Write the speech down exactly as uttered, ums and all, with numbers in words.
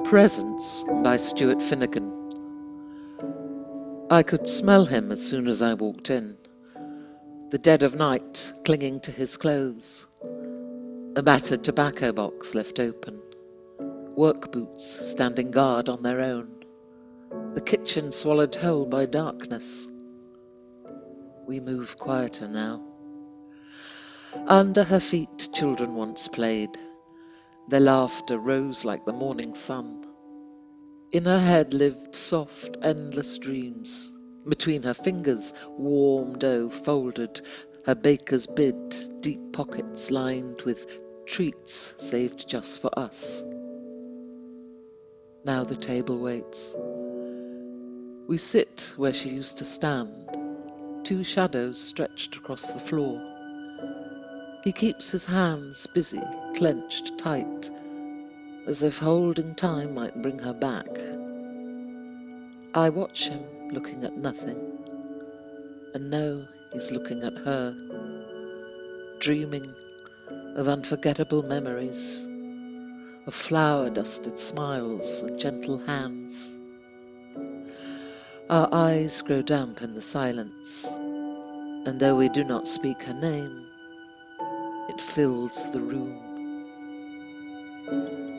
Presence by Stuart Finnegan. I could smell him as soon as I walked in. The dead of night clinging to his clothes. A battered tobacco box left open. Work boots standing guard on their own. The kitchen swallowed whole by darkness. We move quieter now. Under her feet children once played. Their laughter rose like the morning sun. In her head lived soft, endless dreams. Between her fingers warm dough folded, her baker's bid, deep pockets lined with treats saved just for us. Now the table waits. We sit where she used to stand, two shadows stretched across the floor. He keeps his hands busy, clenched tight, as if holding time might bring her back. I watch him looking at nothing, and know he's looking at her, dreaming of unforgettable memories, of flower-dusted smiles and gentle hands. Our eyes grow damp in the silence, and though we do not speak her name, it fills the room.